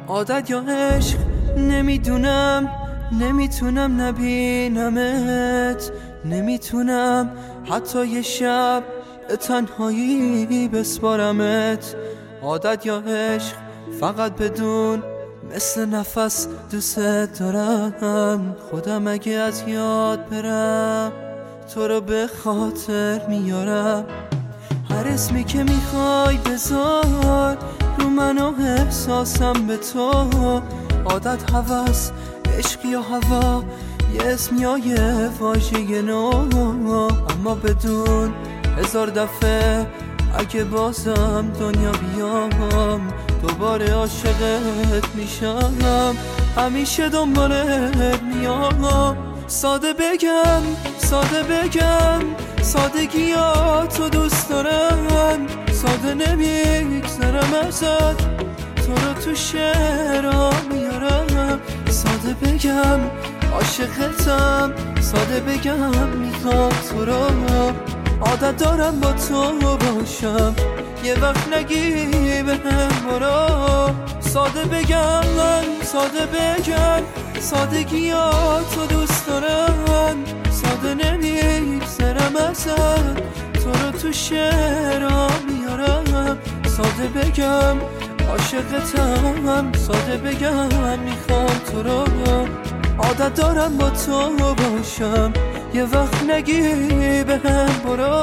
عادت یا عشق نمیدونم، نمیتونم نبینمت، نمیتونم حتی یه شب به تنهایی بسپارمت. عادت یا عشق فقط بدون، مثل نفس دوست دارم. خودم اگه از یاد برم تو رو به خاطر میارم. هر اسمی که میخوای بذار رو من و احساسم به تو. عادت، هوس، عشق یا هوا، یه اسم یا یه واژه نو. اما بدون هزار دفعه اگه بازم دنیا بیام دوباره عاشقت میشم، همیشه دنبالت میام. ساده بگم، ساده بگم، سادگیاتو دوست دارم. ساده نمیگذرم ازت، تو رو تو شعرها میارم. ساده بگم عاشقتم، ساده بگم میخوام تو رو. عادت دارم با تو باشم، یه وقت نگی بهم برو. ساده بگم، ساده بگم، سادگیاتو دوست دارم. ساده نمیگذرم ازت، تو رو تو شعرها میارم. ساده بگم عاشقتم، ساده بگم میخوام تو رو. عادت دارم با تو باشم، یه وقت نگی بهم برو.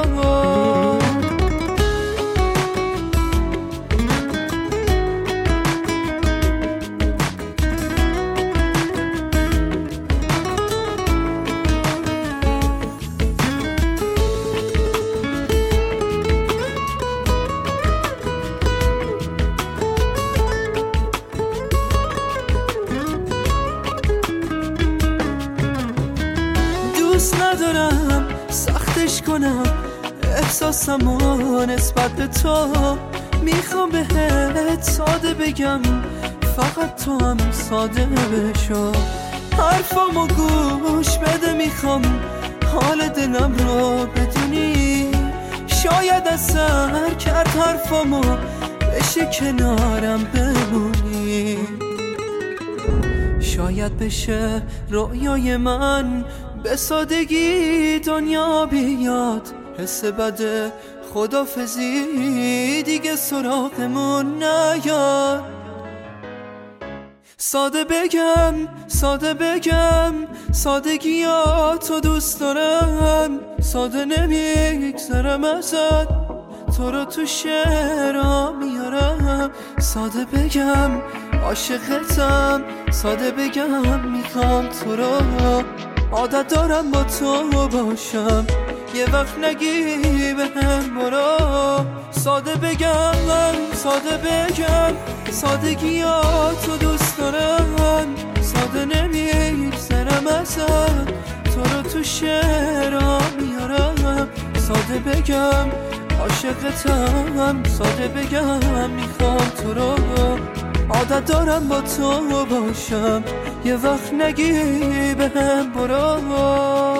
دوست ندارم سختش کنم احساسمو نسبت به تو. میخوام بهت ساده بگم، فقط تو هم ساده بشو. حرفامو گوش بده، میخوام حال دلم رو بدونی. شاید اثر کرد حرفامو، بشه کنارم بمونی. شاید بشه رویای من به سادگی دنیا بیاد. حس بده خدافزی دیگه سراغمون نیاد. ساده بگم، ساده بگم، سادگیاتو دوست دارم. ساده نمیگذرم ازت، تو رو تو شعرها میارم. ساده بگم عاشقتم، ساده بگم میخوام تو رو. عادت دارم با تو باشم، یه وقت نگی بهم برو. ساده بگم، ساده بگم، سادگیاتو دوست دارم. ساده نمیگذرم ازت، تو رو تو شعرها میارم. ساده بگم عاشقتم، ساده بگم میخوام تو رو. عادت دارم با تو باشم، یه وقت نگی بهم برو.